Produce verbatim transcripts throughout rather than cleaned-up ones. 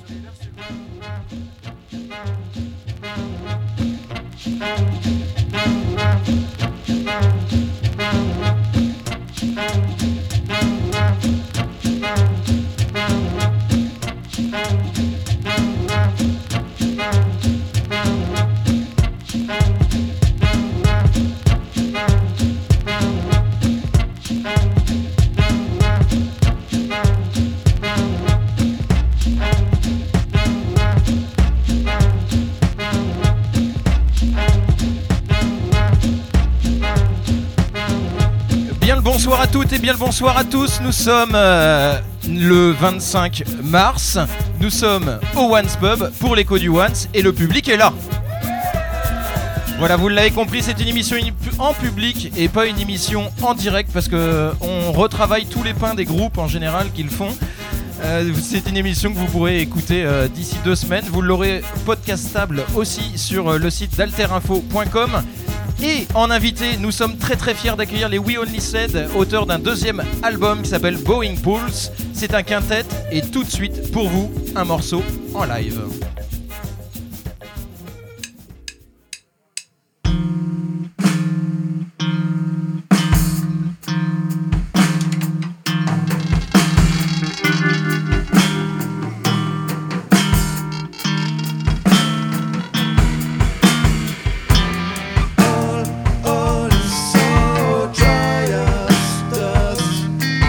Bonsoir à toutes et bien le bonsoir à tous. Nous sommes euh, le vingt-cinq mars. Nous sommes au Once Pub pour l'écho du Once et le public est là. Voilà, vous l'avez compris, c'est une émission en public et pas une émission en direct parce que on retravaille tous les pains des groupes en général qu'ils font. Euh, c'est une émission que vous pourrez écouter euh, d'ici deux semaines. Vous l'aurez podcastable aussi sur euh, le site d'alter info point com. Et en invité, nous sommes très très fiers d'accueillir les We Only Said, auteurs d'un deuxième album qui s'appelle Boeing Pulse. C'est un quintet et tout de suite pour vous, un morceau en live.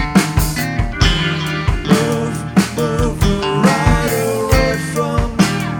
Move, move right away from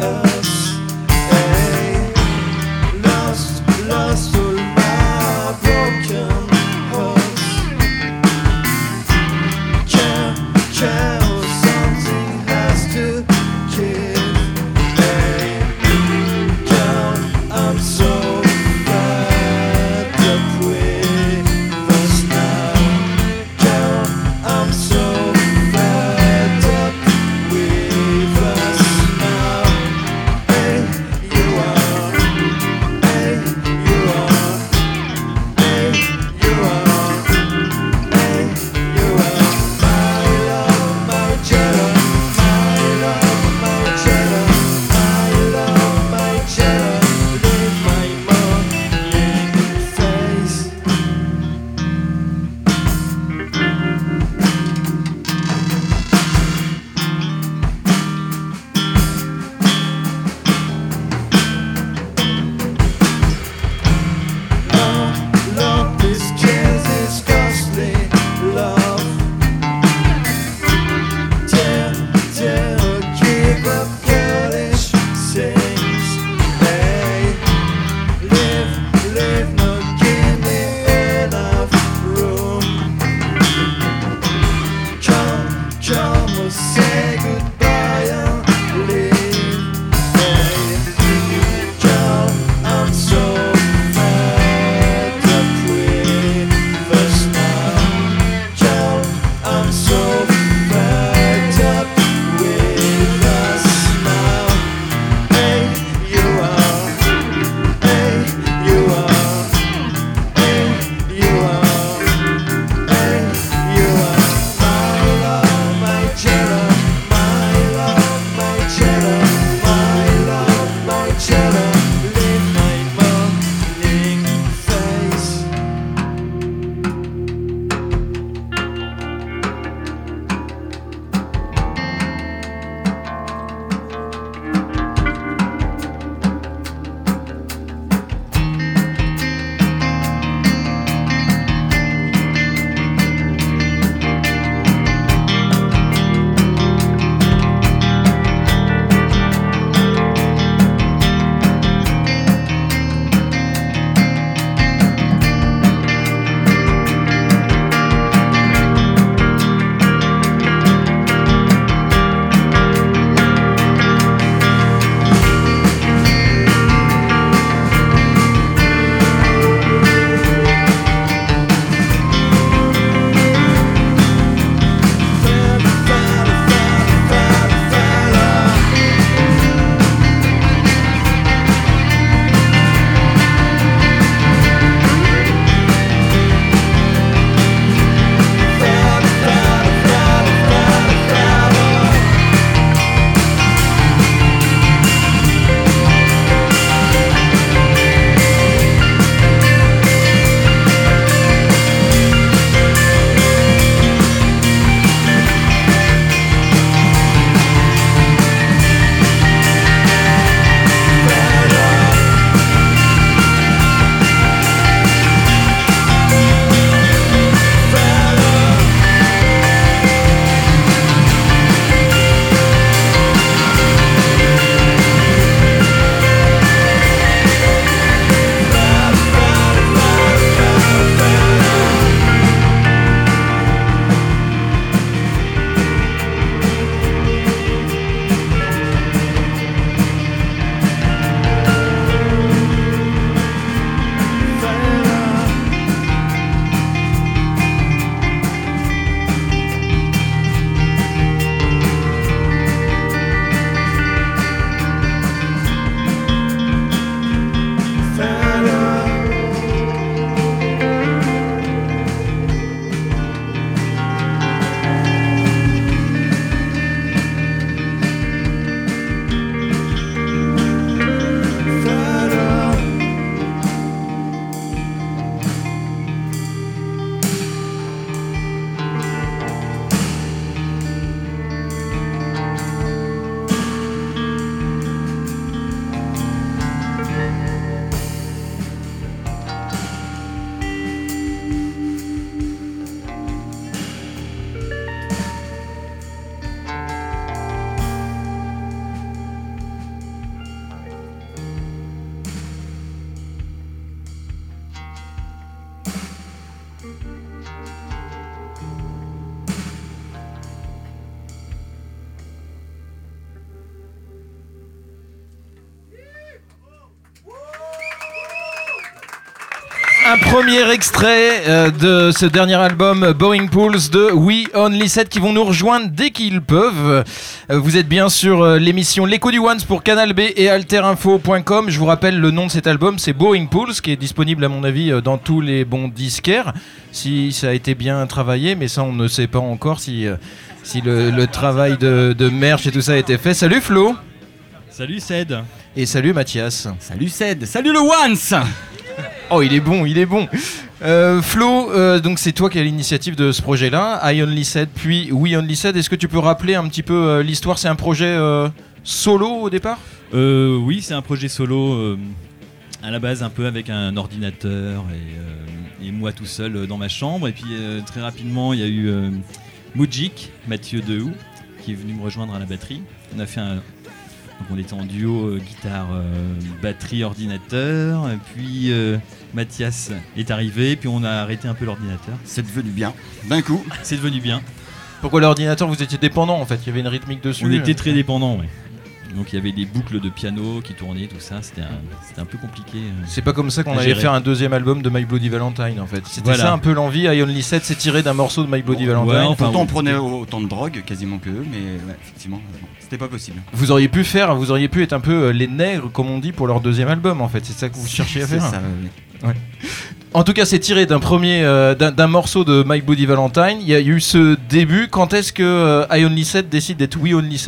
Un premier extrait euh, de ce dernier album Boring Pools de We Only Said qui vont nous rejoindre dès qu'ils peuvent. Euh, vous êtes bien sur euh, l'émission L'écho du Once pour Canal B et alterinfo point com. Je vous rappelle le nom de cet album, c'est Boring Pools, qui est disponible à mon avis euh, dans tous les bons disquaires. Si ça a été bien travaillé, mais ça on ne sait pas encore si, euh, si le, le travail de, de merch et tout ça a été fait. Salut Flo. Salut Ced. Et salut Mathias. Salut Ced. Salut le Once. Oh, il est bon, il est bon. Euh, Flo, euh, donc c'est toi qui as l'initiative de ce projet-là, I Only Said, puis We Only Said. Est-ce que tu peux rappeler un petit peu euh, l'histoire ? C'est un projet euh, solo au départ ? euh, Oui, c'est un projet solo euh, à la base un peu avec un ordinateur et, euh, et moi tout seul euh, dans ma chambre. Et puis euh, très rapidement, il y a eu euh, Mujik, Mathieu Dehou, qui est venu me rejoindre à la batterie. On a fait un... Donc on était en duo euh, guitare, euh, batterie, ordinateur. Et puis euh, Mathias est arrivé, puis on a arrêté un peu l'ordinateur. C'est devenu bien, d'un coup. C'est devenu bien. Pourquoi l'ordinateur, vous étiez dépendant en fait ? Il y avait une rythmique dessus. On était très dépendants, oui. Donc il y avait des boucles de piano qui tournaient, tout ça, c'était un, c'était un peu compliqué. Euh, c'est pas comme ça qu'on allait gérer. faire un deuxième album de My Bloody Valentine en fait. C'était voilà. Ça un peu l'envie, I Only Said, c'est tiré d'un morceau de My Bloody Ouais, Valentine. enfin, Pourtant on oui. prenait autant de drogue quasiment que eux, mais ouais, effectivement, non, c'était pas possible. Vous auriez pu faire, vous auriez pu être un peu euh, les nègres comme on dit pour leur deuxième album en fait. C'est ça que vous cherchiez à C'est faire. ça, oui. Ouais. En tout cas, c'est tiré d'un premier, euh, d'un, d'un morceau de My Bloody Valentine. Il y a eu ce début. Quand est-ce que euh, I Only Said décide d'être We Only Said ?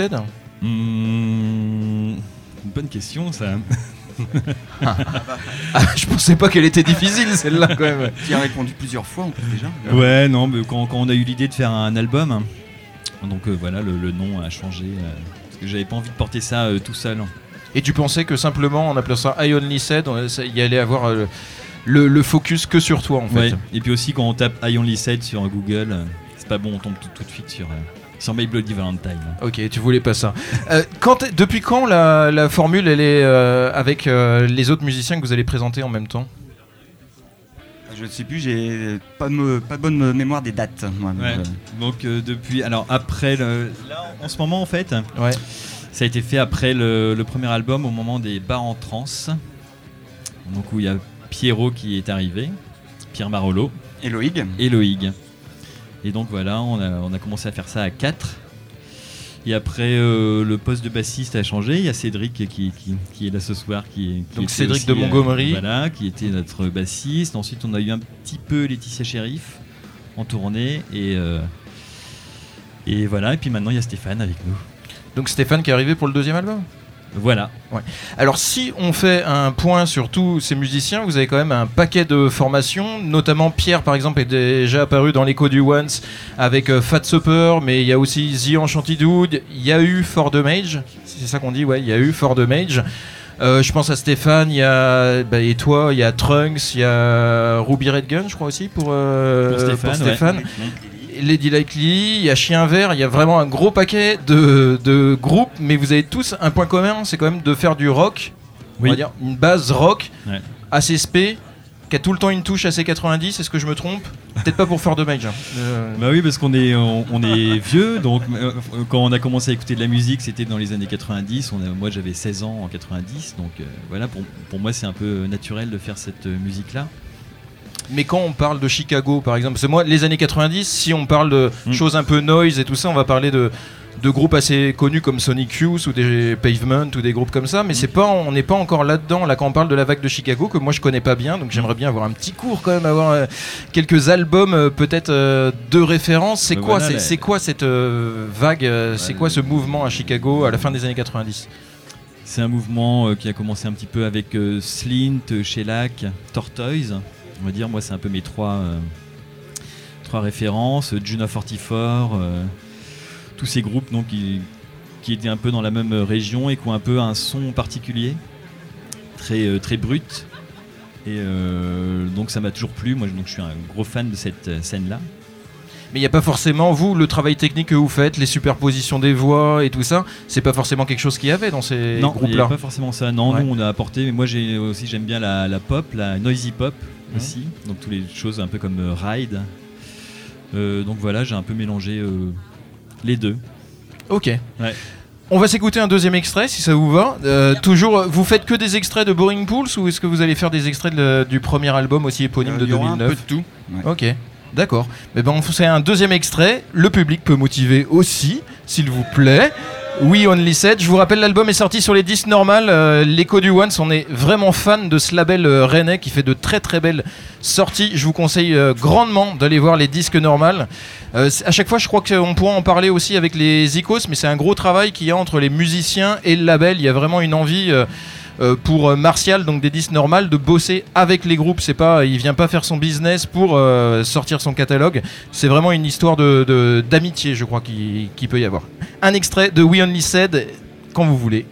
Mmh, une bonne question ça. ah, je pensais pas qu'elle était difficile celle-là quand même. Tu as répondu plusieurs fois en plus déjà. Ouais, non, mais quand, quand on a eu l'idée de faire un album, donc euh, voilà, le, le nom a changé. Euh, parce que j'avais pas envie de porter ça euh, tout seul. Et tu pensais que simplement en appelant ça I Only Said, il y allait avoir euh, le, le focus que sur toi en fait. Ouais. Et puis aussi quand on tape I Only Said sur Google, euh, c'est pas bon, on tombe tout, tout de suite sur... Euh, Sur My Bloody Valentine. Ok, tu voulais pas ça. euh, quand, depuis quand la, la formule elle est euh, avec euh, les autres musiciens que vous allez présenter en même temps ? Je ne sais plus, j'ai pas, me, pas de bonne mémoire des dates. Moi, Ouais. euh, Donc euh, depuis, alors après le, là en ce moment en fait, Ouais. ça a été fait après le, le premier album au moment des bars en trance. Donc où il y a Pierrot qui est arrivé, Pierre Marolo Et Loïc. et Loïg. Et donc voilà, on a, on a commencé à faire ça à quatre. Et après, euh, le poste de bassiste a changé. Il y a Cédric qui, qui, qui est là ce soir. Qui, qui Donc était Cédric aussi, de Montgomery. Euh, voilà, qui était notre bassiste. Ensuite, on a eu un petit peu Laetitia Sheriff en tournée. Et, euh, et voilà, et puis maintenant, il y a Stéphane avec nous. Donc Stéphane qui est arrivé pour le deuxième album ? Voilà. Alors si on fait un point sur tous ces musiciens, vous avez quand même un paquet de formations, notamment Pierre par exemple est déjà apparu dans l'écho du Once avec euh, Fat Supper, mais il y a aussi The Enchanted Dude, il y a eu For the Mage, c'est ça qu'on dit, ouais, il y a eu For the Mage. Euh, je pense à Stéphane, il y a bah, et toi, il y a Trunks, il y a Ruby Red Gun, je crois aussi pour, euh, Pour Stéphane, pour Stéphane. ouais. Lady Likely, il y a Chien Vert, il y a vraiment un gros paquet de, de groupes, mais vous avez tous un point commun, c'est quand même de faire du rock, Oui. on va dire une base rock, Ouais. assez spé, qui a tout le temps une touche assez quatre-vingt-dix, est-ce que je me trompe ? Peut-être pas pour faire de Mage. Hein. Euh, Bah oui, parce qu'on est, on, on est vieux, donc euh, quand on a commencé à écouter de la musique, c'était dans les années quatre-vingt-dix. On a, moi, j'avais seize ans en quatre-vingt-dix, donc euh, voilà, pour, pour moi, c'est un peu naturel de faire cette euh, musique-là. Mais quand on parle de Chicago, par exemple, c'est moi, les années quatre-vingt-dix, si on parle de Mm. choses un peu noise et tout ça, on va parler de, de groupes assez connus comme Sonic Youth ou des Pavement ou des groupes comme ça, mais Mm. c'est pas, on n'est pas encore là-dedans, là, quand on parle de la vague de Chicago, que moi je connais pas bien, donc j'aimerais bien avoir un petit cours quand même, avoir euh, quelques albums euh, peut-être euh, de référence. C'est Mais quoi, voilà, c'est, la- c'est quoi cette euh, vague, euh, c'est Ouais, quoi le- ce mouvement à Chicago à la fin des années quatre-vingt-dix ? C'est un mouvement euh, qui a commencé un petit peu avec euh, Slint, euh, Shellac, Tortoise. On va dire, moi, c'est un peu mes trois, euh, trois références. euh, Juno quarante-quatre, euh, tous ces groupes donc, qui, qui étaient un peu dans la même région et qui ont un peu un son particulier, très, euh, très brut. Et euh, donc, ça m'a toujours plu. Moi, donc, je suis un gros fan de cette euh, scène-là. Mais il n'y a pas forcément, vous, le travail technique que vous faites, les superpositions des voix et tout ça, c'est pas forcément quelque chose qu'il y avait dans ces Non, il n'y groupes-là. avait pas forcément ça. Non, Ouais. nous, on a apporté. Mais moi, j'ai aussi, j'aime bien la, la pop, la noisy pop Mhm. aussi. Donc, toutes les choses un peu comme euh, Ride. Euh, donc voilà, j'ai un peu mélangé euh, les deux. Ok. Ouais. On va s'écouter un deuxième extrait si ça vous va. Euh, toujours, vous faites que des extraits de Boring Pools ou est-ce que vous allez faire des extraits de le, du premier album aussi éponyme Euh, de il y aura deux mille neuf? un peu de tout. Ouais. Ok, d'accord. Mais ben on fait un deuxième extrait. Le public peut motiver aussi, s'il vous plaît. We Only Said. Je vous rappelle, l'album est sorti sur les disques normales. Euh, L'écho du Once, on est vraiment fan de ce label euh, rennais qui fait de très très belles sorties. Je vous conseille euh, grandement d'aller voir les disques normales. Euh, à chaque fois, je crois qu'on pourra en parler aussi avec les Icos, mais c'est un gros travail qu'il y a entre les musiciens et le label. Il y a vraiment une envie. Euh, Euh, pour euh, Martial, donc des disques normales, de bosser avec les groupes. C'est pas, il vient pas faire son business pour euh, sortir son catalogue. C'est vraiment une histoire de, de, d'amitié, je crois, qu'il, qu'il peut y avoir. Un extrait de We Only Said, quand vous voulez.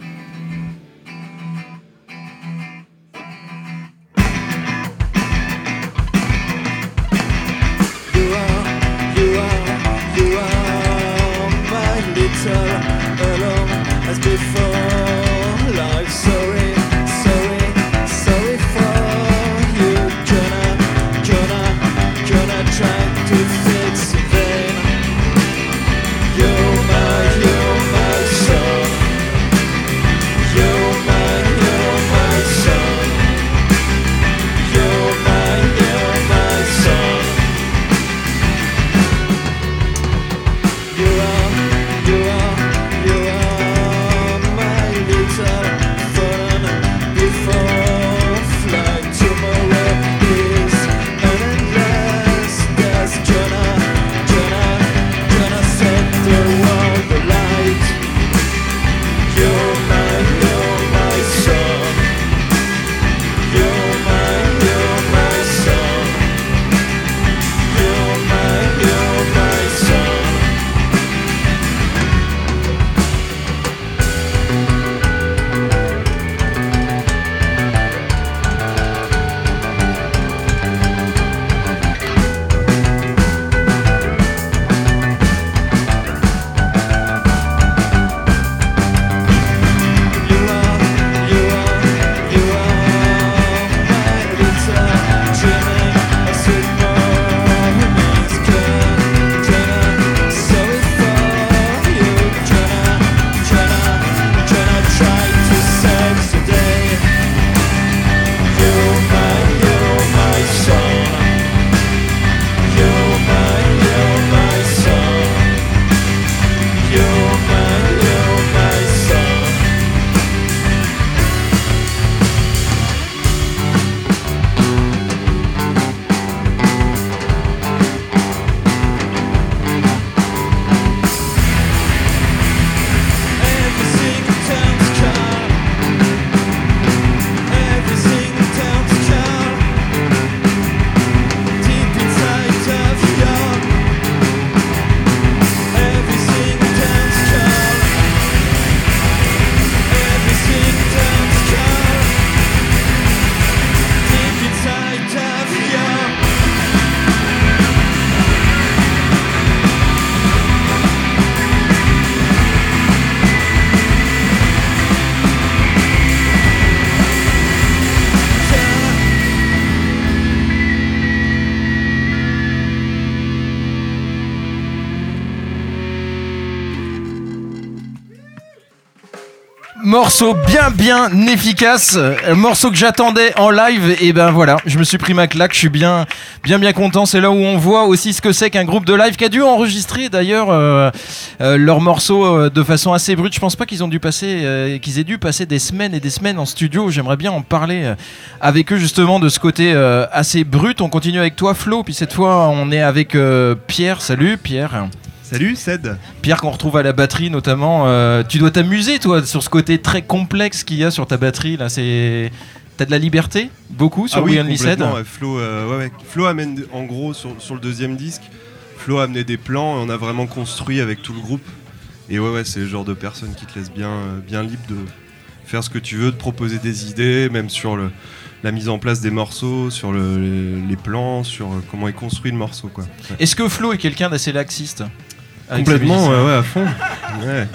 Morceau bien bien efficace, euh, morceau que j'attendais en live, et ben voilà, je me suis pris ma claque, je suis bien bien bien content. C'est là où on voit aussi ce que c'est qu'un groupe de live qui a dû enregistrer d'ailleurs euh, euh, leurs morceaux euh, de façon assez brute. Je pense pas qu'ils ont dû passer, euh, qu'ils aient dû passer des semaines et des semaines en studio. J'aimerais bien en parler euh, avec eux justement de ce côté euh, assez brut. On continue avec toi Flo, puis cette fois on est avec euh, Pierre. Salut Pierre. Salut Ced. Pierre qu'on retrouve à la batterie notamment. Euh, tu dois t'amuser toi sur ce côté très complexe qu'il y a sur ta batterie là. C'est... T'as de la liberté beaucoup sur ah oui, We Only Said. ouais, Flo, euh, ouais, ouais. Flo amène en gros sur, sur le deuxième disque. Flo a amené des plans et on a vraiment construit avec tout le groupe. Et ouais, ouais, c'est le genre de personne qui te laisse bien, bien libre de faire ce que tu veux, de proposer des idées, même sur le, la mise en place des morceaux, sur le, les, les plans, sur comment est construit le morceau, quoi. Ouais. Est-ce que Flo est quelqu'un d'assez laxiste? Complètement, ouais, ouais, à fond. Ouais.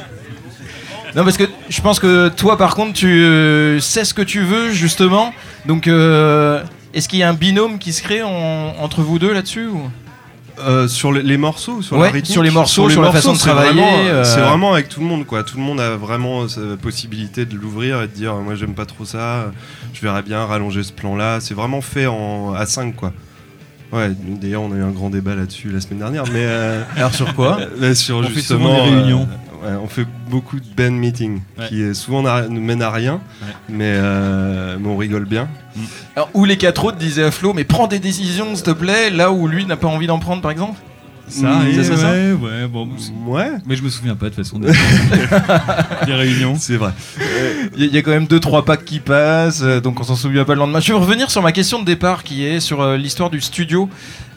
Non, parce que je pense que toi, par contre, tu euh, sais ce que tu veux, justement. Donc, euh, est-ce qu'il y a un binôme qui se crée en, entre vous deux là-dessus ou... Euh, sur les, les morceaux ou sur Ouais, la rythmique sur les morceaux, les sur la façon de c'est travailler, vraiment, euh, C'est vraiment avec tout le monde, quoi. Tout le monde a vraiment la possibilité de l'ouvrir et de dire moi j'aime pas trop ça, je verrais bien rallonger ce plan-là. C'est vraiment fait en à cinq, quoi. Ouais, d'ailleurs on a eu un grand débat là-dessus la semaine dernière, mais euh, Alors sur quoi? euh, sur On fait justement souvent des réunions. euh, ouais, on fait beaucoup de band meetings Ouais. qui euh, souvent ne mènent à rien, Ouais. mais, euh, mais on rigole bien. Alors, où les quatre autres disaient à Flo, mais prends des décisions s'il te plaît, là où lui n'a pas envie d'en prendre par exemple. Ça, Mmh, et ça serait ça ouais, ouais, bon. c'est- Ouais, Mais je me souviens pas de toute façon des, des réunions. c'est vrai. Il y, y a quand même deux trois packs qui passent, euh, donc on s'en souvient pas le lendemain. Je vais revenir sur ma question de départ qui est sur euh, l'histoire du studio.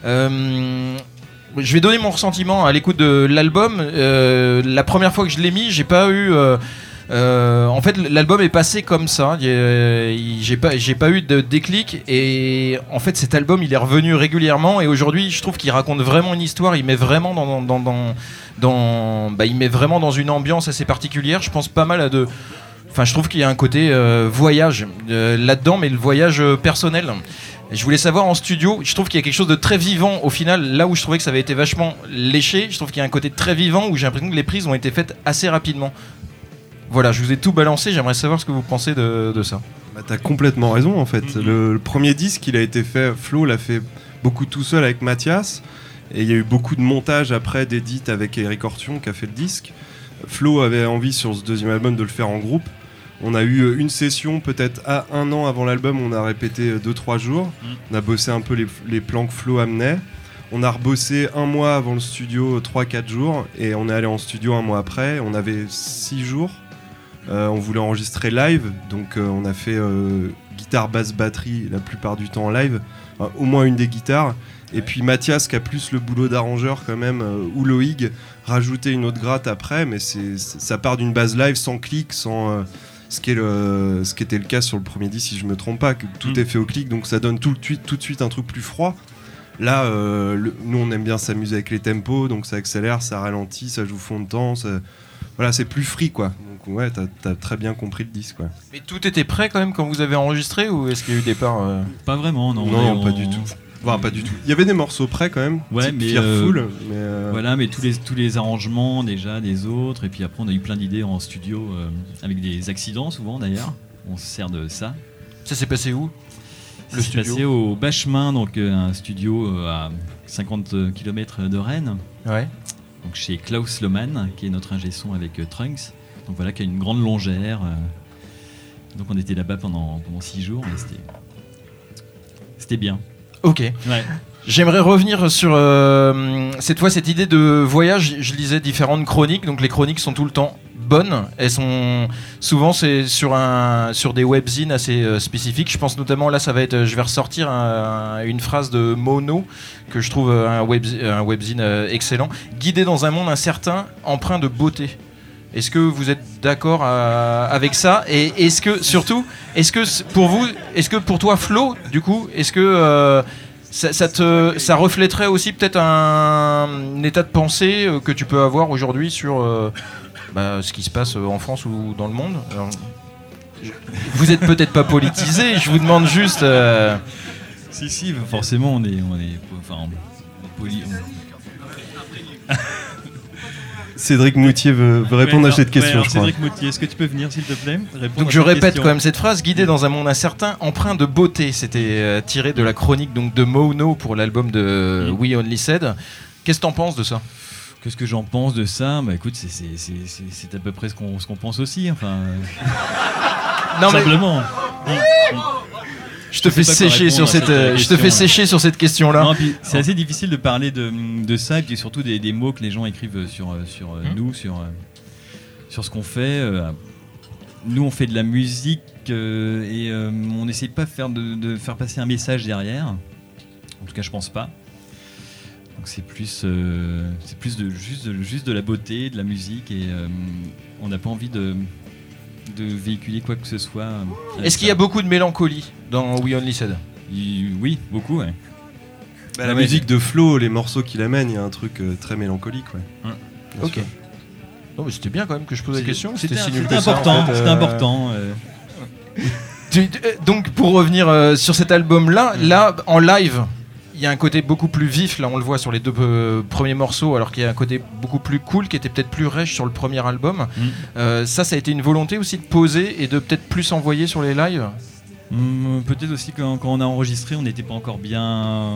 Euh, je vais donner mon ressentiment à l'écoute de l'album. Euh, la première fois que je l'ai mis, j'ai pas eu. Euh, euh, en fait, l'album est passé comme ça. Il y a- il- J'ai pas, j'ai pas eu de déclic. Et en fait, cet album, il est revenu régulièrement. Et aujourd'hui, je trouve qu'il raconte vraiment une histoire. Il met vraiment dans, dans, dans, dans bah, il met vraiment dans une ambiance assez particulière. Je pense pas mal à de. Enfin, je trouve qu'il y a un côté euh, voyage euh, là-dedans, mais le voyage euh, personnel. Et je voulais savoir en studio, je trouve qu'il y a quelque chose de très vivant au final, là où je trouvais que ça avait été vachement léché, je trouve qu'il y a un côté très vivant où j'ai l'impression que les prises ont été faites assez rapidement. Voilà, je vous ai tout balancé, j'aimerais savoir ce que vous pensez de, de ça. Bah, t'as complètement raison en fait. Mm-hmm. Le, le premier disque, il a été fait, Flo l'a fait beaucoup tout seul avec Mathias, et il y a eu beaucoup de montage après, d'édit avec Eric Ortion qui a fait le disque. Flo avait envie sur ce deuxième album de le faire en groupe. On a eu une session peut-être à un an avant l'album, on a répété deux trois jours. Mm. On a bossé un peu les, les plans que Flo amenait. On a rebossé un mois avant le studio, trois quatre jours, et on est allé en studio un mois après. On avait six jours. Euh, on voulait enregistrer live, donc euh, on a fait euh, guitare, basse, batterie la plupart du temps en live, enfin, au moins une des guitares. Et puis Mathias qui a plus le boulot d'arrangeur quand même, euh, ou Loïg, rajouter une autre gratte après, mais c'est, c'est- ça part d'une base live sans clic, sans euh, ce, qui est le, ce qui était le cas sur le premier disque si je me trompe pas, que tout Mm. est fait au clic, donc ça donne tout, le tu- tout de suite un truc plus froid. Là, euh, le- nous on aime bien s'amuser avec les tempos, donc ça accélère, ça ralentit, ça joue fond de temps, ça- voilà, c'est plus free quoi. Donc ouais, t'as, t'as très bien compris le disque quoi. Mais tout était prêt quand même quand vous avez enregistré ou est-ce qu'il y a eu des parts euh... Pas vraiment, non. Non, on- pas du tout. Enfin, pas du tout. Il y avait des morceaux prêts quand même. Ouais, type mais, Fearful, euh, mais euh, Voilà, mais tous les, tous les arrangements déjà des autres, et puis après on a eu plein d'idées en studio, euh, avec des accidents souvent d'ailleurs. On se sert de ça. Ça s'est passé où? Ça Le s'est studio. passé au Bachemin, donc euh, un studio euh, à cinquante kilomètres de Rennes, Ouais. donc chez Klaus Lohmann, qui est notre ingé son avec euh, Trunks. Donc voilà, qui a une grande longère. euh, donc on était là-bas pendant, pendant six jours, et c'était, c'était bien. Ok. Ouais. J'aimerais revenir sur euh, cette fois cette idée de voyage. Je lisais différentes chroniques, donc les chroniques sont tout le temps bonnes. Elles sont souvent c'est sur un sur des webzines assez euh, spécifiques. Je pense notamment là ça va être, je vais ressortir un- une phrase de Mono que je trouve euh, un web un webzine euh, excellent. Guidé dans un monde incertain, empreint de beauté. Est-ce que vous êtes d'accord euh, avec ça? Et est-ce que surtout, est-ce que c- pour vous, est-ce que pour toi Flo, du coup, est-ce que euh, ça, ça te, ça reflèterait aussi peut-être un, un état de pensée euh, que tu peux avoir aujourd'hui sur euh, bah, ce qui se passe euh, en France ou dans le monde? Alors, je- vous êtes peut-être pas politisé, je vous demande juste. euh, Si, si, forcément, on est. On est enfin, on- on poli- on- Cédric Moutier veut, veut répondre Ouais, à cette alors- question, ouais, alors je crois. Cédric Moutier, est-ce que tu peux venir, s'il te plaît, répondre Donc à je cette répète question. quand même cette phrase, guidé dans un monde incertain, empreint de beauté. C'était euh, tiré de la chronique donc de Mono pour l'album de Mm. We Only Said. Qu'est-ce que t'en penses de ça? Qu'est-ce que j'en pense de ça? Bah écoute, c'est, c'est, c'est, c'est, c'est à peu près ce qu'on, ce qu'on pense aussi, enfin. euh, Non mais simplement. je te fais sais pas quoi sécher répondre sur à cette, cette euh, je te question, fais ouais. sécher sur cette question-là. Non, puis c'est assez difficile de parler de, de ça, et puis surtout des, des mots que les gens écrivent sur, euh, sur euh, Mm. nous, sur, euh, sur ce qu'on fait. euh, Nous, on fait de la musique euh, et euh, on n'essaie pas de faire, de, de faire passer un message derrière. En tout cas, je pense pas. Donc c'est plus, euh, c'est plus de, juste, de, juste de la beauté, de la musique, et euh, on n'a pas envie de, de véhiculer quoi que ce soit. euh, avec Est-ce qu'il y a ça. beaucoup de mélancolie dans We Only Said? Il- Oui, beaucoup, ouais. Bah, la Ouais, musique de Flo, les morceaux qu'il amène, il y a un truc euh, très mélancolique. Ouais. Hum. Bien Ok. sûr. Non mais c'était bien quand même que je pose la question. C'était, si c'était nul que ça, en important, fait, c'était euh, important. euh. Tu- tu- euh, donc pour revenir euh, sur cet album-là, là en live, il y a un côté beaucoup plus vif, là on le voit sur les deux euh, premiers morceaux, alors qu'il y a un côté beaucoup plus cool qui était peut-être plus rêche sur le premier album. Mm. Euh, ça, ça a été une volonté aussi de poser et de peut-être plus envoyer sur les lives. Hum, peut-être aussi quand, quand on a enregistré, on n'était pas encore bien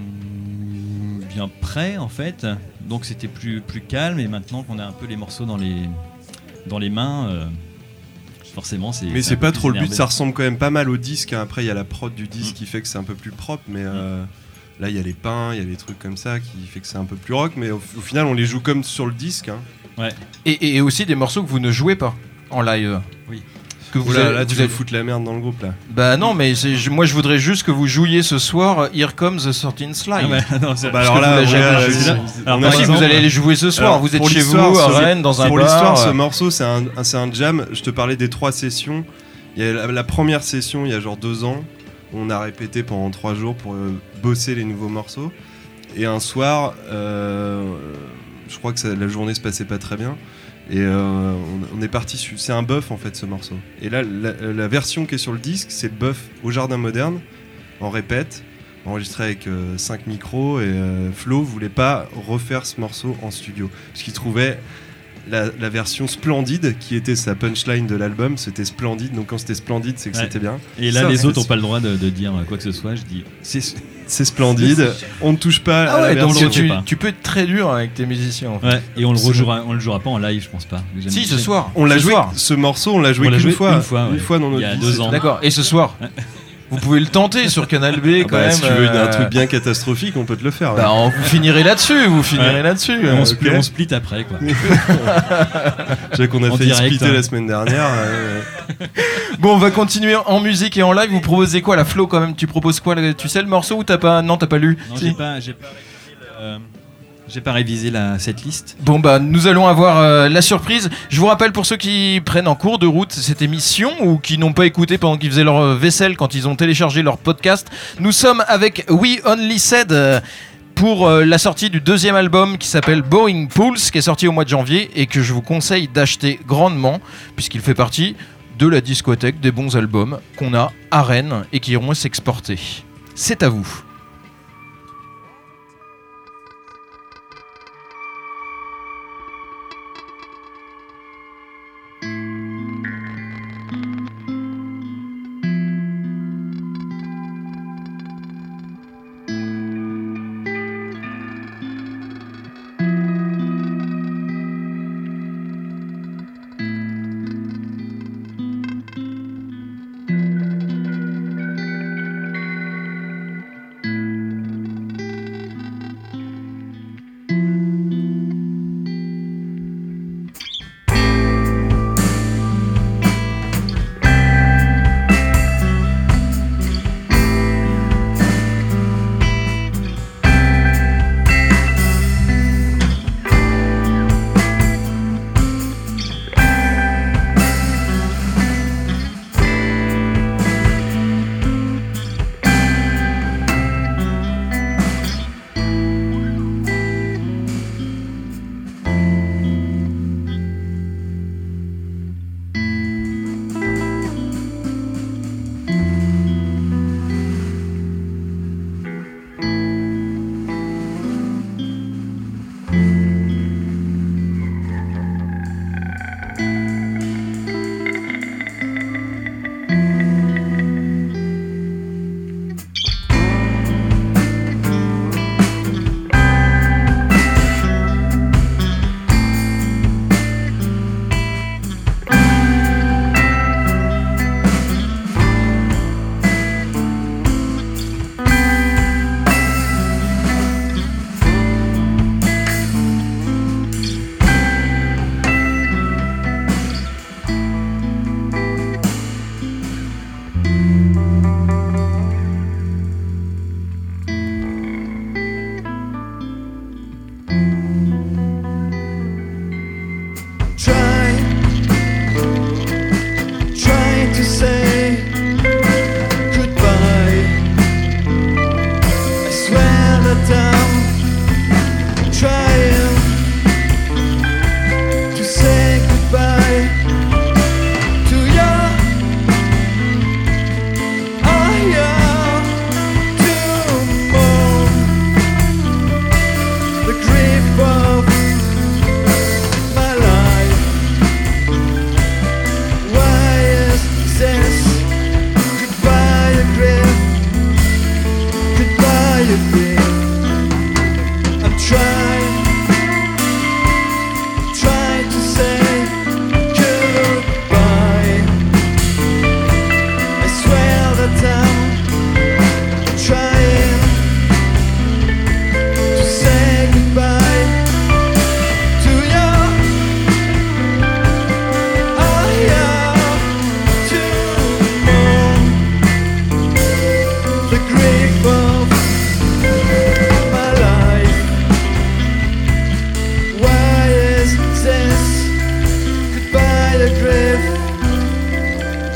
bien prêt en fait, donc c'était plus plus calme. Et maintenant qu'on a un peu les morceaux dans les dans les mains, euh, forcément c'est. Mais c'est c'est un peu pas plus trop le but, énervé. ça ressemble quand même pas mal au disque. Hein. Après, il y a la prod du disque qui fait que c'est un peu plus propre, mais euh, là, il y a les pains, il y a les trucs comme ça qui fait que c'est un peu plus rock. Mais au, au final, on les joue comme sur le disque. Hein. Ouais. Et, et aussi des morceaux que vous ne jouez pas en live. Oui. Que vous Oula, avez- là, tu vous vas avez- foutre la merde dans le groupe là. Bah non, mais c'est- je- moi je voudrais juste que vous jouiez ce soir Here Comes the thirteenth Slide. Ah ouais, non, c'est- Bah Parce alors que là, vous l'avez ouais, jamais là, joué. c'est- Alors, on par a Ah par si, exemple- vous allez les jouer ce soir, Alors, vous êtes pour chez vous, l'histoire, à ce- Rennes, dans un Pour bar. l'histoire, ce euh, morceau, c'est un, c'est un jam. Je te parlais des trois sessions. Il y a la, la première session, il y a genre deux ans. On a répété pendant trois jours pour euh, bosser les nouveaux morceaux. Et un soir, euh, je crois que ça- la journée se passait pas très bien. Et euh, on, on est parti sur. C'est un buff en fait ce morceau. Et là, la, la version qui est sur le disque, c'est le buff au Jardin Moderne, en répète, enregistré avec cinq micros. Et euh, Flo voulait pas refaire ce morceau en studio. Parce qu'il trouvait la, la version splendide, qui était sa punchline de l'album, c'était splendide. Donc quand c'était splendide, c'est que Ouais. c'était bien. Et là, Ça, les c'est- autres n'ont pas le droit de, de dire quoi que ce soit. Je dis, c'est. C'est splendide. On ne touche pas Ah à la ouais, donc version. version. tu, pas. tu peux être très dur avec tes musiciens. En fait. Ouais. Et on le C'est- rejouera, on le jouera pas en live, je pense pas. J'ai jamais Si, ce fait. soir. On l'a Ce joué. soir. Ce morceau, on l'a joué On l'a qu'une joué fois. une fois, ouais. fois dans Il notre y a vie. deux c'est ans. tout. D'accord. Et ce soir, vous pouvez le tenter sur Canal B Ah quand bah, même. si tu veux une- un euh, truc bien catastrophique, on peut te le faire. Bah, on- vous finirez là-dessus, vous finirez Ouais. là-dessus. Et euh. on, split, ok. on split après quoi. Je sais qu'on a En failli direct, splitter hein. la semaine dernière. euh, Bon, on va continuer en musique et en live. Vous proposez quoi, la Flo quand même? Tu proposes quoi là? Tu sais le morceau ou t'as pas? Non, t'as pas lu. Non, Si. j'ai pas, j'ai pas, euh, j'ai pas révisé la cette liste. Bon bah nous allons avoir euh, la surprise. Je vous rappelle pour ceux qui prennent en cours de route cette émission ou qui n'ont pas écouté pendant qu'ils faisaient leur euh, vaisselle quand ils ont téléchargé leur podcast, nous sommes avec We Only Said euh, pour euh, la sortie du deuxième album qui s'appelle Boring Pulse, qui est sorti au mois de janvier et que je vous conseille d'acheter grandement puisqu'il fait partie de la discothèque des bons albums qu'on a à Rennes et qui iront s'exporter. C'est à vous. Thank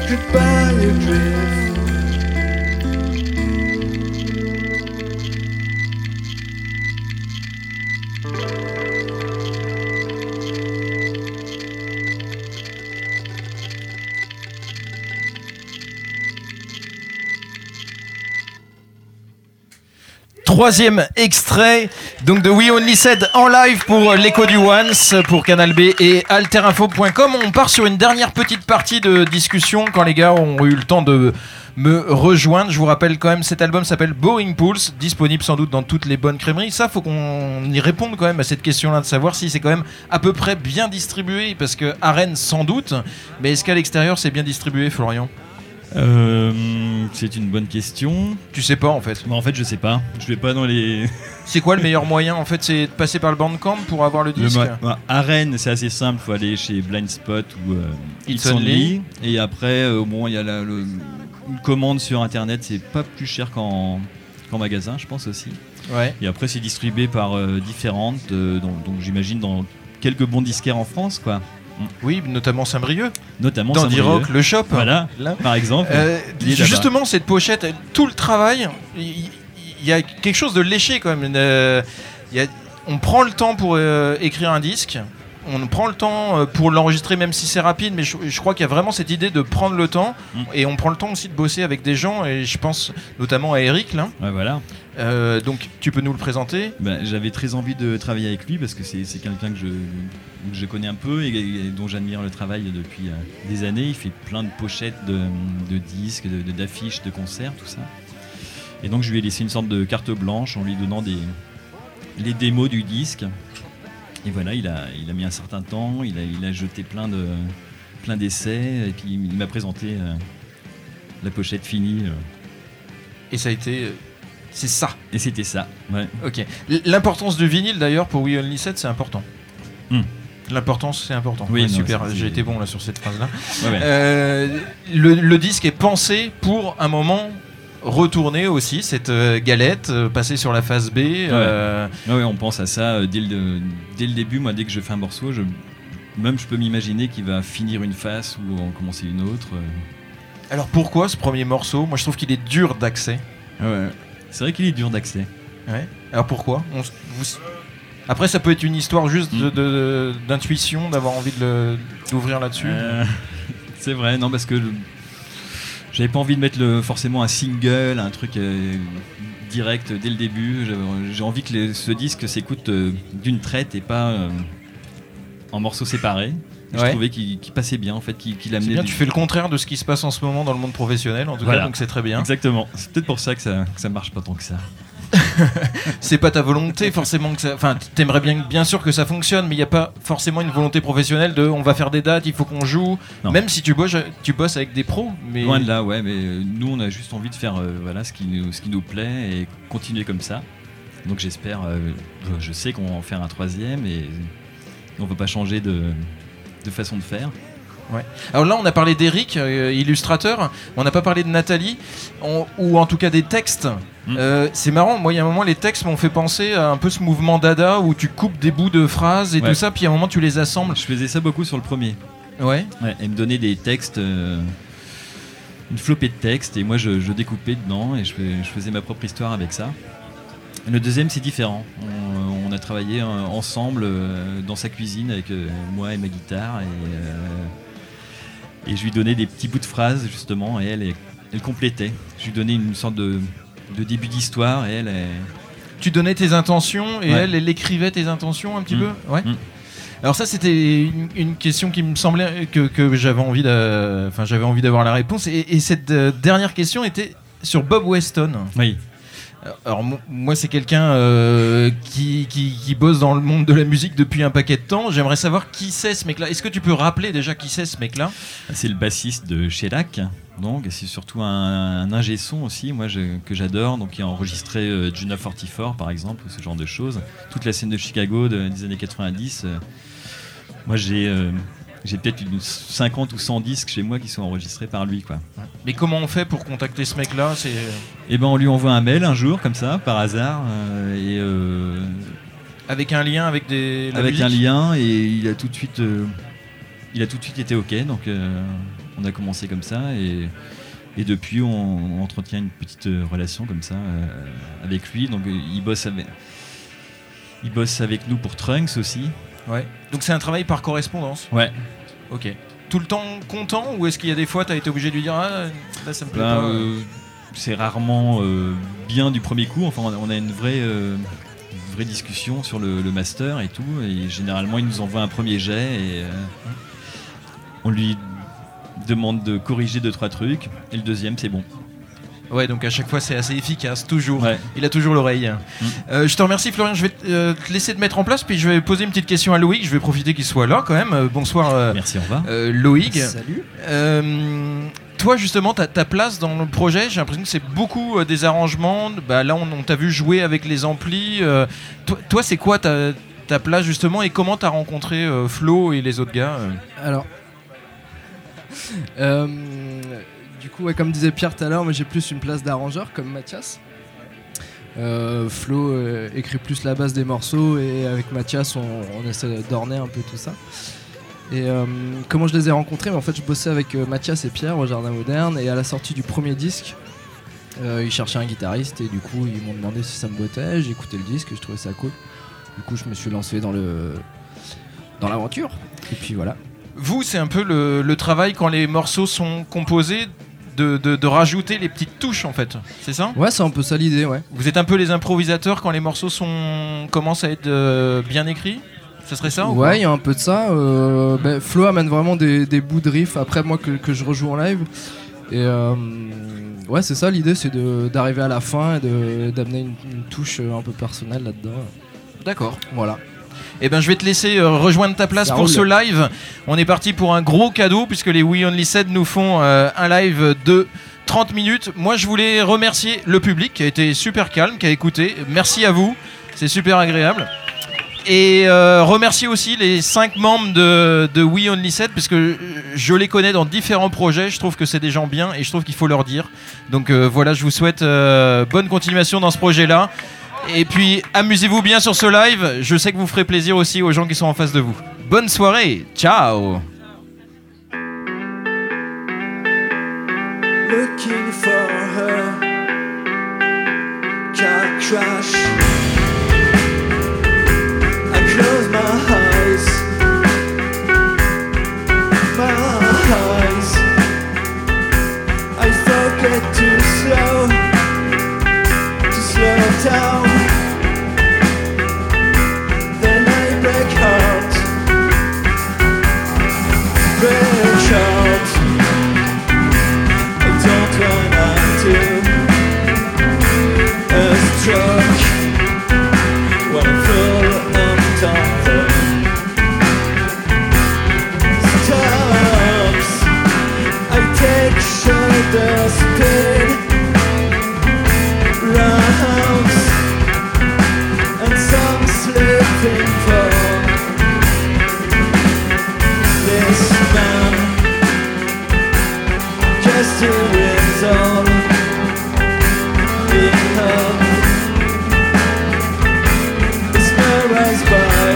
Goodbye, your drift. Troisième extrait donc de We Only Said en live pour l'écho du Once, pour Canal B et alterinfo point com. On part sur une dernière petite partie de discussion quand les gars ont eu le temps de me rejoindre. Je vous rappelle quand même, cet album s'appelle Boring Pulse, disponible sans doute dans toutes les bonnes crèmeries. Ça, faut qu'on y réponde quand même à cette question-là, de savoir si c'est quand même à peu près bien distribué, parce que à Rennes sans doute, mais est-ce qu'à l'extérieur c'est bien distribué, Florian ? Euh, c'est une bonne question. Tu sais pas en fait. Bah, en fait, je sais pas. Je vais pas dans les. C'est quoi le meilleur moyen en fait? C'est de passer par le Bandcamp pour avoir le disque? Le, bah, à Rennes, c'est assez simple. Faut aller chez Blind Spot ou euh, It's It's Only. Only. Et après, euh, bon, il y a la, le, une commande sur internet. C'est pas plus cher qu'en, qu'en magasin, je pense aussi. Ouais. Et après, c'est distribué par euh, différentes. Euh, donc, donc j'imagine dans quelques bons disquaires en France, quoi. Oui, notamment Saint-Brieuc. Notamment Dans Saint-Brieuc. D-Rock, le shop. Voilà, Là. par exemple. Euh, il est là-bas. justement, cette pochette, tout le travail, il y, y a quelque chose de léché quand même. Euh, y a, on prend le temps pour euh, écrire un disque. On prend le temps pour l'enregistrer, même si c'est rapide, mais je, je crois qu'il y a vraiment cette idée de prendre le temps, mm. et on prend le temps aussi de bosser avec des gens, et je pense notamment à Eric là. Ouais, voilà. Euh, donc tu peux nous le présenter? Ben, j'avais très envie de travailler avec lui parce que c'est, c'est quelqu'un que je, que je connais un peu et, et dont j'admire le travail depuis euh, des années. Il fait plein de pochettes de, de disques, de, de, d'affiches, de concerts, tout ça. Et donc je lui ai laissé une sorte de carte blanche en lui donnant des, les démos du disque. Et voilà, il a, il a mis un certain temps, il a, il a jeté plein, de, plein d'essais et puis il m'a présenté euh, la pochette finie. Euh. Et ça a été... C'est ça. Et c'était ça, ouais. Ok. L'importance du vinyle d'ailleurs pour We Only Said, c'est important. Mm. L'importance, c'est important. Oui, ouais, non, super, c'est, c'est... j'ai été bon là sur cette phrase-là. Ouais, ouais. Euh, le, le disque est pensé pour un moment retourner aussi, cette euh, galette, euh, passer sur la phase B. Euh... Ouais. Ouais, on pense à ça euh, dès, le, dès le début. Moi, dès que je fais un morceau, je, même je peux m'imaginer qu'il va finir une face ou en commencer une autre. Euh. Alors pourquoi ce premier morceau? Moi je trouve qu'il est dur d'accès. Ouais. C'est vrai qu'il est dur d'accès. Ouais. Alors pourquoi? On, vous... Après ça peut être une histoire juste de, de, de, d'intuition, d'avoir envie de le, d'ouvrir là-dessus. Euh, c'est vrai, non parce que le, j'avais pas envie de mettre le, forcément un single, un truc euh, direct dès le début. J'ai, j'ai envie que les, ce disque s'écoute euh, d'une traite et pas euh, en morceaux séparés. Ouais. Je trouvais qu'il, qu'il passait bien en fait, qu'il, qu'il amenait. C'est bien, du... tu fais le contraire de ce qui se passe en ce moment dans le monde professionnel, en tout voilà. cas, donc c'est très bien. Exactement. C'est peut-être pour ça que ça, que ça marche pas tant que ça. C'est pas ta volonté forcément que ça. Enfin, t'aimerais bien, bien sûr que ça fonctionne, mais il n'y a pas forcément une volonté professionnelle de on va faire des dates, il faut qu'on joue. Non. Même si tu bosses, tu bosses avec des pros. Mais... Loin de là, ouais, mais nous on a juste envie de faire euh, voilà, ce, qui nous, ce qui nous plaît et continuer comme ça. Donc j'espère, euh, je sais qu'on va en faire un troisième et on ne veut pas changer de. de façon de faire. Ouais. Alors là, on a parlé d'Eric, euh, illustrateur. On n'a pas parlé de Nathalie, on, ou en tout cas des textes. Mmh. Euh, c'est marrant. Moi, il y a un moment, les textes m'ont fait penser à un peu ce mouvement Dada où tu coupes des bouts de phrases et ouais. tout ça, puis à un moment, tu les assembles. Je faisais ça beaucoup sur le premier. Ouais. Ouais. Et me donner des textes, euh, une flopée de textes, et moi, je, je découpais dedans et je, je faisais ma propre histoire avec ça. Le deuxième, c'est différent. On, on a travaillé euh, ensemble euh, dans sa cuisine avec euh, moi et ma guitare. Et, euh, et je lui donnais des petits bouts de phrases, justement, et elle, elle, elle complétait. Je lui donnais une sorte de, de début d'histoire, et elle... elle... Tu donnais tes intentions, et ouais. elle, elle écrivait tes intentions un petit mmh. peu ouais. Mmh. Alors ça, c'était une, une question qui me semblait que, que j'avais envie de, enfin, j'avais envie d'avoir la réponse. Et, et cette euh, dernière question était sur Bob Weston. Oui. Alors moi c'est quelqu'un euh, qui, qui, qui bosse dans le monde de la musique depuis un paquet de temps. J'aimerais savoir qui c'est ce mec-là. Est-ce que tu peux rappeler déjà qui c'est ce mec-là? C'est le bassiste de Shellac, donc, et c'est surtout un, un ingé son aussi, moi je, que j'adore, donc qui a enregistré euh, Juno quarante-quatre par exemple, ou ce genre de choses. Toute la scène de Chicago de, des années quatre-vingt-dix. Euh, moi j'ai... Euh, J'ai peut-être une cinquante ou cent disques chez moi qui sont enregistrés par lui, quoi. Mais comment on fait pour contacter ce mec-là? C'est... Eh ben, on lui envoie un mail un jour, comme ça, par hasard, euh, et euh... avec un lien, avec des. Avec musique. Un lien, et il a tout de suite, euh... il a tout de suite été ok. Donc, euh... On a commencé comme ça et, et depuis on, on entretient une petite relation comme ça euh, avec lui. Donc euh, il bosse avec, il bosse avec nous pour Trunks aussi. Ouais. Donc c'est un travail par correspondance. Ouais. Ok. Tout le temps content ou est-ce qu'il y a des fois tu as été obligé de lui dire ah là ça me plaît Ben, pas euh, c'est rarement euh, bien du premier coup. Enfin on a une vraie, euh, une vraie discussion sur le, le master et tout. Et généralement il nous envoie un premier jet et euh, on lui demande de corriger deux trois trucs et le deuxième c'est bon. Ouais, donc à chaque fois c'est assez efficace, toujours. Ouais. Il a toujours l'oreille. Mm. Euh, je te remercie Florian, je vais t- euh, te laisser te mettre en place, puis je vais poser une petite question à Loïc, je vais profiter qu'il soit là quand même. Euh, bonsoir euh, Merci, au revoir. euh, Loïc. Salut. Euh, toi justement, ta, ta place dans le projet, j'ai l'impression que c'est beaucoup euh, des arrangements. Bah, là on, on t'a vu jouer avec les amplis. Euh, toi, toi c'est quoi ta, ta place justement et comment t'as rencontré euh, Flo et les autres gars euh Alors, euh, du coup, ouais, comme disait Pierre tout à l'heure, moi j'ai plus une place d'arrangeur comme Mathias. Euh, Flo euh, écrit plus la base des morceaux et avec Mathias on, on essaie d'orner un peu tout ça. Et euh, comment je les ai rencontrés, mais en fait je bossais avec euh, Mathias et Pierre au Jardin Moderne et à la sortie du premier disque euh, ils cherchaient un guitariste et du coup ils m'ont demandé si ça me bottait, j'ai écouté le disque et je trouvais ça cool. Du coup je me suis lancé dans le dans l'aventure et puis voilà. Vous, c'est un peu le, le travail quand les morceaux sont composés de, de, de rajouter les petites touches en fait, c'est ça ? Ouais, c'est un peu ça l'idée, ouais. Vous êtes un peu les improvisateurs quand les morceaux sont commencent à être euh, bien écrits ? Ça serait ça ou Ouais, il y a un peu de ça. Euh, bah, Flo amène vraiment des, des bouts de riff après moi que, que je rejoue en live. Et euh, ouais, c'est ça l'idée, c'est de, d'arriver à la fin et de, d'amener une, une touche un peu personnelle là-dedans. D'accord. Voilà. Eh ben, je vais te laisser euh, rejoindre ta place Ça pour roule. ce live. On est parti pour un gros cadeau puisque les We Only Said nous font euh, un live de trente minutes. Moi, je voulais remercier le public qui a été super calme, qui a écouté. Merci à vous, c'est super agréable. Et euh, remercier aussi les cinq membres de, de We Only Said parce que je les connais dans différents projets. Je trouve que c'est des gens bien et je trouve qu'il faut leur dire. Donc euh, voilà, je vous souhaite euh, bonne continuation dans ce projet-là. Et puis amusez-vous bien sur ce live. Je sais que vous ferez plaisir aussi aux gens qui sont en face de vous. Bonne soirée, ciao. Looking for her car crash. I close my eyes, my eyes. I forget to slow, to slow down. Then I break out, break out. I don't wanna do a stroke when I'm full of thunder. Stops, I take shoulder spin rounds and some slipping fall. This man just to resolve being held. The snow runs by,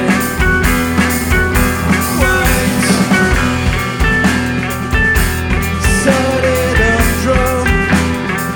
white, solid and draw.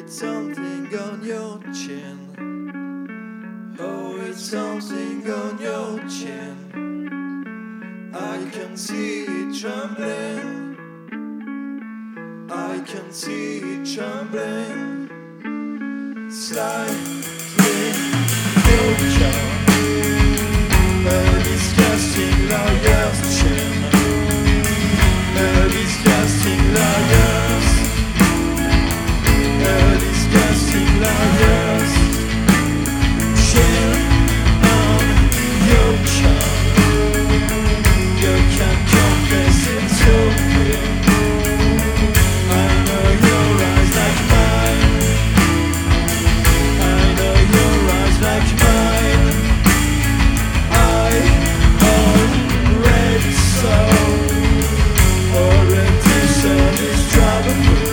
it's something on your chin. Oh, it's something on your chin. I can see it trembling. I can see it trembling. Slightly future. A disgusting lawyer's chin. A disgusting lawyer's. A disgusting lawyer's chin on your chin. You can confess it to me. I know your eyes like mine. I know your eyes like mine. I already saw. Already saw this trouble.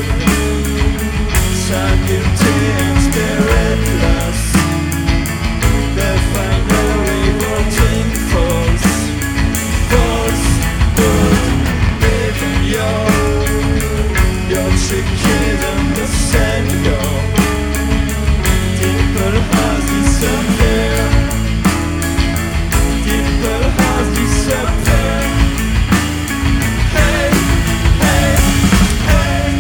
So guilty and spiritless. They're finally voting false. False would even your Your chicken and the sender. Dimple has disappeared. Dimple has disappeared. Hey, hey, hey.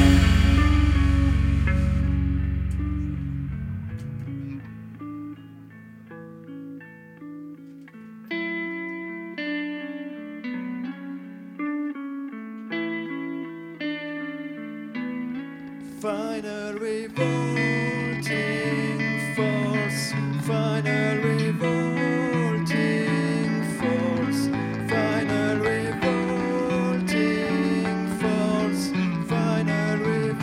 Final revolting force. Final revolting force. Final revolting force. Final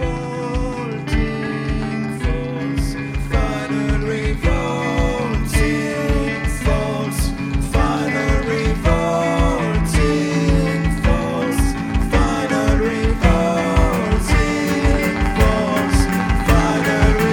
revolting force. Final revolting force. Final revolting force. Final revolting force. Final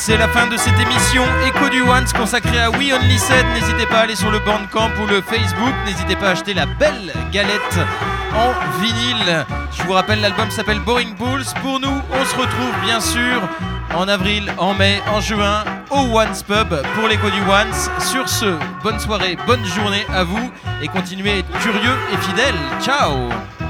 C'est la fin de cette émission Echo du Once consacrée à We Only Said. N'hésitez pas à aller sur le Bandcamp ou le Facebook. N'hésitez pas à acheter la belle galette en vinyle. Je vous rappelle, l'album s'appelle Boring Bulls. Pour nous, on se retrouve bien sûr en avril, en mai, en juin au Once Pub pour l'Echo du Once. Sur ce, bonne soirée, bonne journée à vous et continuez à être curieux et fidèles. Ciao!